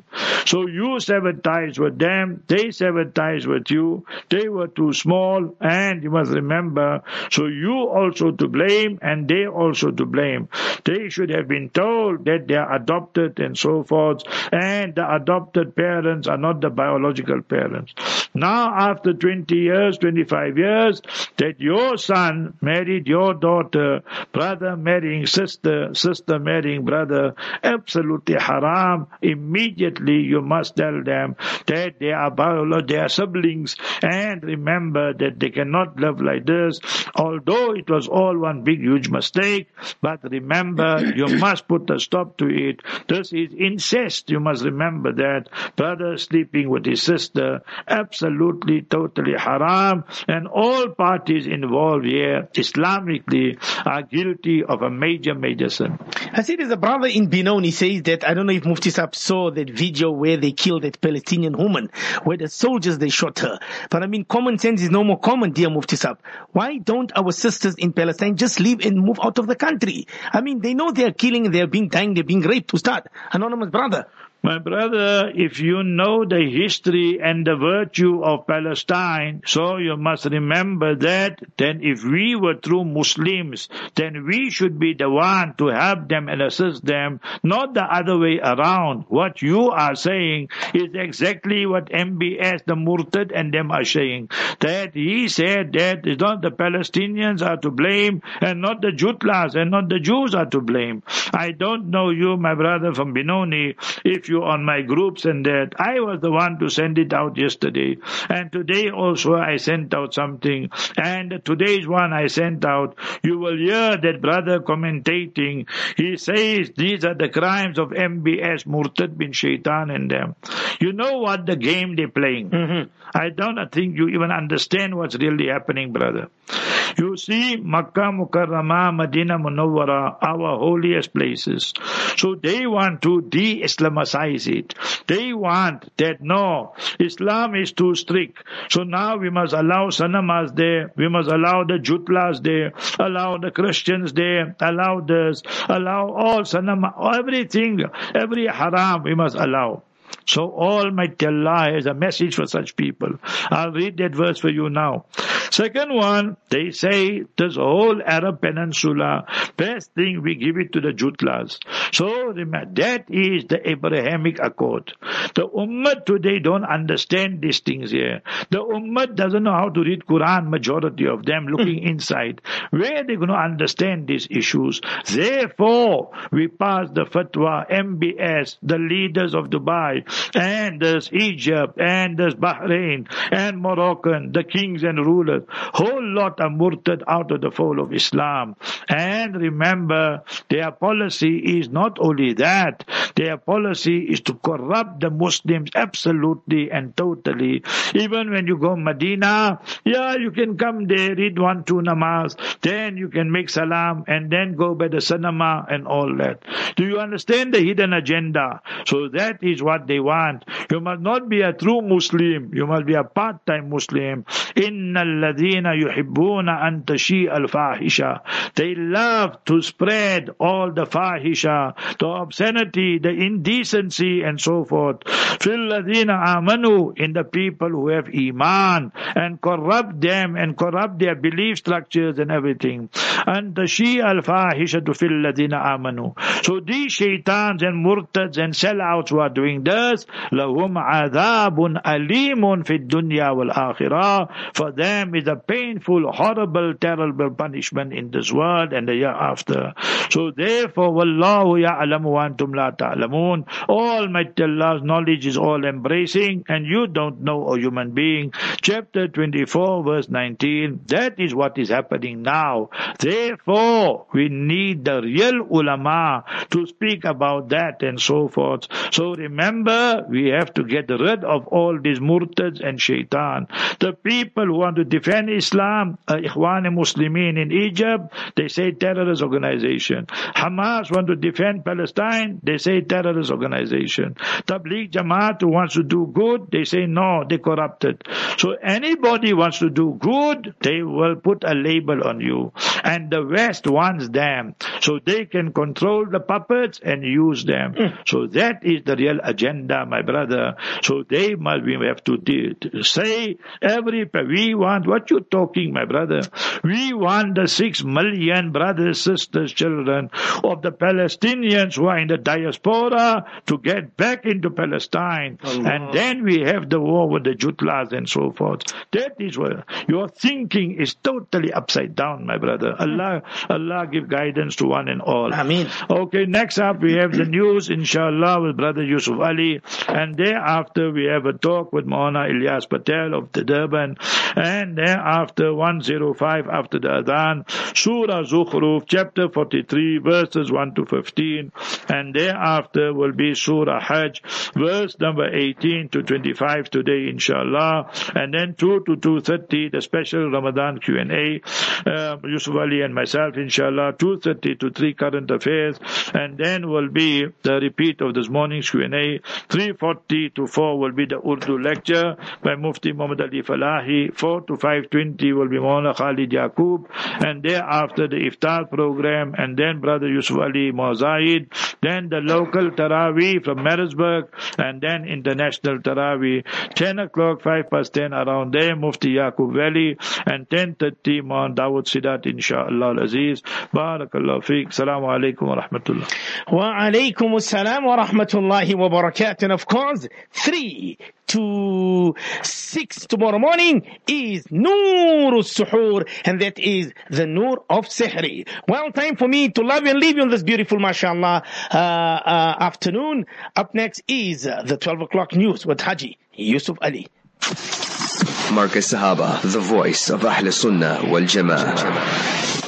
So you severed ties with them, they severed ties with you, they were too small, and you must remember, so you also to blame and they also to blame. They should have been told that they are adopted and so forth, and the adopted parents are not the biological parents. Now after 20 years, 25 years, that your son married your daughter, brother marrying sister, sister marrying brother, absolutely haram. Immediately you must tell them that they are they are siblings, and remember that they cannot live like this, although it was all one big huge mistake, but remember you must put a stop to it. This is incest, you must remember that. Brother sleeping with his sister, absolutely totally haram, and all parties involved here Islamically are guilty of a major sin. I see there's a brother in Benoni says that, I don't know if Mufti Sahib saw that video where they killed that Palestinian woman, where the soldiers, they shot her. But I mean, common sense is no more common, dear Mufti Sahib. Why don't our sisters in Palestine just leave and move out of the country? I mean, they know they're killing, they're being dying, they're being raped. Ustad, anonymous brother. My brother, if you know the history and the virtue of Palestine, so you must remember that then if we were true Muslims, then we should be the one to help them and assist them, not the other way around. What you are saying is exactly what MBS, the Murtad, and them are saying. That he said that it's not the Palestinians are to blame and not the Jutlas and not the Jews are to blame. I don't know you, my brother from Benoni, if you on my groups and that. I was the one to send it out yesterday. And today also I sent out something. And today's one I sent out. You will hear that brother commentating. He says these are the crimes of MBS, Murtad bin Shaitan and them. You know what the game they're playing. I don't think you even understand what's really happening, brother. You see, Makkah Mukarramah, Medina Munawwara, our holiest places. So they want to de-Islamicize it. They want that, no, Islam is too strict. So now we must allow Sanamas there, we must allow the Jutlas there, allow the Christians there, allow this, allow all Sanama, everything, every haram we must allow. So Almighty Allah has a message for such people. I'll read that verse for you now. Second one, they say this whole Arab Peninsula, best thing we give it to the Jutlas. So remember, that is the Abrahamic Accord. The Ummah today don't understand these things here. The Ummah doesn't know how to read Quran, majority of them looking inside. Where are they going to understand these issues? Therefore, we pass the fatwa, MBS, the leaders of Dubai, and there's Egypt, and there's Bahrain, and Moroccan, the kings and rulers, whole lot are murtad out of the fold of Islam. And remember, their policy is not only that, their policy is to corrupt the Muslims absolutely and totally. Even when you go Medina, yeah, you can come there, read 1-2 namaz, then you can make salam, and then go by the cinema and all that. Do you understand the hidden agenda? So that is what they want. You must not be a true Muslim. You must be a part-time Muslim. Inna alladhina yuhibbuna an tashi al-fahisha. They love to spread all the fahisha, the obscenity, the indecency and so forth. Fil ladhina amanu, in the people who have iman, and corrupt them and corrupt their belief structures and everything. An tashi al-fahisha to fil ladhina amanu. So these shaitans and murtads and sellouts who are doing this, lahum adhabun alimun fid dunya wal akhirah. For them is a painful, horrible, terrible punishment in this world and the year after. So therefore, wallahu ya'lamu wa antum la ta'lamun. Almighty Allah's knowledge is all embracing, and you don't know, a human being. Chapter 24, verse 19. That is what is happening now. Therefore, we need the real ulama to speak about that and so forth. So remember, we have to get rid of all these murtads and shaitan. The people who want to defend Islam, Ikhwan Muslimin in Egypt, they say terrorist organization. Hamas want to defend Palestine, they say terrorist organization. Tabligh Jamaat who wants to do good, they say no, they corrupted. So anybody wants to do good, they will put a label on you. and the West wants them so they can control the puppets and use them. So that is the real agenda, my brother. So we have to say we want what you're talking, my brother. We want the 6 million brothers, sisters, children of the Palestinians who are in the diaspora to get back into Palestine. Allah. And then we have the war with the Jutlas and so forth. That is where your thinking is totally upside down, my brother. Allah give guidance to one and all. Ameen. Okay, next up we have the news, inshallah, with Brother Yusuf Ali. And thereafter we have a talk with Maulana Ilyas Patel of the Durban. And thereafter 105 after the Adhan, Surah Zukhruf, chapter 43, verses 1 to 15. And thereafter will be Surah Hajj, verse number 18 to 25 today, inshallah. And then 2 to 2:30, the special Ramadan Q&A. Yusuf Ali and myself, inshallah, 2:30 to 3 current affairs. And then will be the repeat of this morning's Q&A. 3:40 to 4 will be the Urdu lecture by Mufti Muhammad Ali Falahi. 4 to 5:20 will be Maulana Khalid Yaqub. And thereafter the Iftar program. And then Brother Yusuf Ali Mazaid. Then the local Taraweeh from Marisburg. And then international Taraweeh. 10 o'clock, 5 past 10 around there. Mufti Yaqub Valley. And 10:30 Maulana Dawood Sidat, inshallah al-Aziz. Barakallahu feek. Assalamu alaikum wa rahmatullah. Wa alaikum assalam wa rahmatullahi wa barakatuh. And of course, 3 to 6 tomorrow morning is Noor al-Suhoor, and that is the Noor of Sihri. Well, time for me to love you and leave you on this beautiful, mashallah, afternoon. Up next is the 12 o'clock news with Haji Yusuf Ali. Marcus Sahaba, the voice of Ahl Sunnah wal Jama'ah.